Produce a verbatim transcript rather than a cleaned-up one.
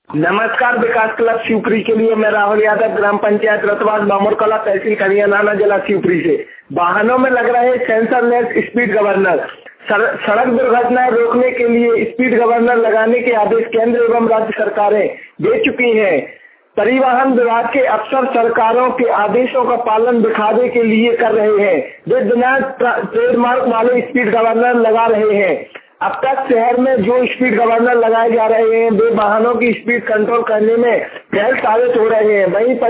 नमस्कार। विकास क्लब शिवपुरी के लिए मैं राहुल यादव, ग्राम पंचायत रतवास बामोरकला, तहसील करियाना, जिला शिवपुरी से। वाहनों में लग रहे सेंसरलेस स्पीड गवर्नर। सड़क दुर्घटनाएं रोकने के लिए स्पीड गवर्नर लगाने के आदेश केंद्र एवं राज्य सरकारें दे चुकी हैं। परिवहन विभाग के अफसर सरकारों के आदेशों का पालन दिखावे के लिए कर रहे हैं। वे बिना ट्रेडमार्क वाले स्पीड गवर्नर लगा रहे हैं। अब तक शहर में जो स्पीड गवर्नर लगाए जा रहे हैं वे वाहनों की स्पीड कंट्रोल करने में गैर साबित हो रहे हैं। वहीं